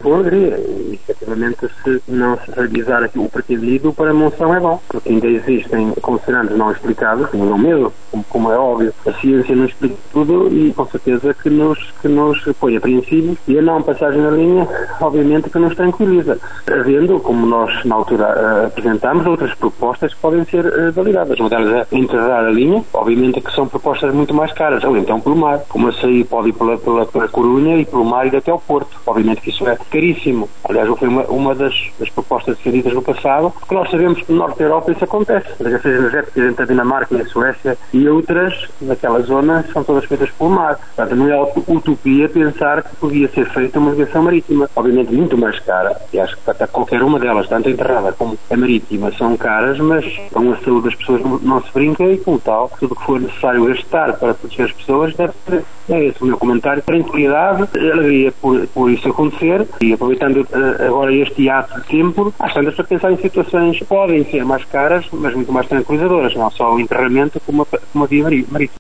com alegria. E, efetivamente, se não se realizar aqui o partido para a Monção é bom, porque ainda existem considerandos não explicados, não dão medo, como é óbvio. A ciência não explica tudo e, com certeza, que nos põe apreensivos, e a não passagem na linha, obviamente, que nos tranquiliza. Havendo, como nós, na altura, apresentámos, outras propostas que podem ser validadas. Uma delas é enterrar a linha, obviamente que são propostas muito mais caras, ou então pelo mar. Como a sair pode ir pela Corunha e pelo mar ir até ao Porto. Obviamente que isso é caríssimo. Aliás, foi uma das propostas defendidas no passado, porque nós sabemos que no norte da Europa isso acontece. As agências energéticas entre a Dinamarca e a Suécia e outras naquela zona são todas feitas pelo mar. Portanto, não é utopia pensar que podia ser feita uma ligação marítima. Obviamente muito mais cara, e acho que até qualquer uma delas, tanto a enterrada como a marítima, são caras, mas com a saúde das pessoas não se brinca e, como tal, tudo o que for necessário gastar para proteger as pessoas deve ser. É esse o meu comentário. Tranquilidade, alegria por isso acontecer, e aproveitando agora este ato de tempo, às tantas para pensar em situações que podem ser mais caras, mas muito mais tranquilizadoras, não só o enterramento como a via marítima.